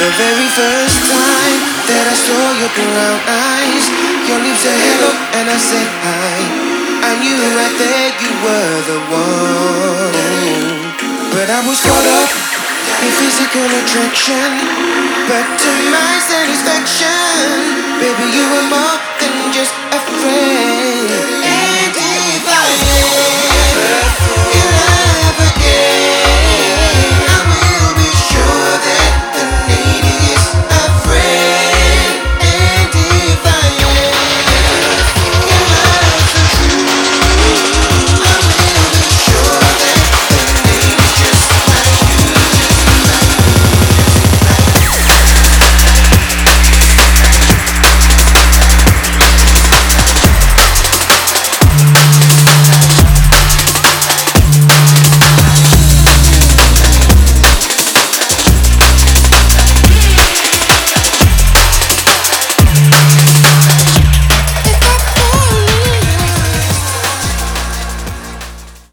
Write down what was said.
The very first time that I saw your brown eyes, your lips said hello and I said hi. I knew right there you were the one. But I was caught up in physical attraction. But to my satisfaction, baby, you were more than just a friend.